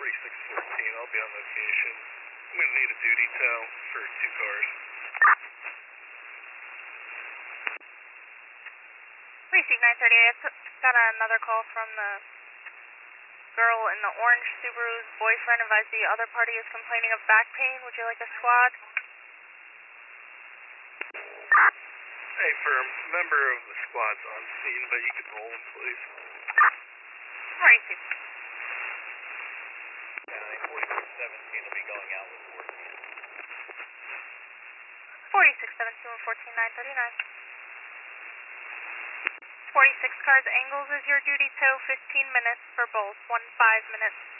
4614, I'll be on location. I'm going to need a duty tow for 2 cars. 938, got another call from the girl in the orange Subaru's boyfriend advised the other party is complaining of back pain. Would you like a squad? Hey, firm. Member of the squad's on scene, but you can roll him, please. Where is he? 4617 will be going out with 4617 and 14939. 46 cars, Angles is your duty tow, 15 minutes for both, 15 minutes.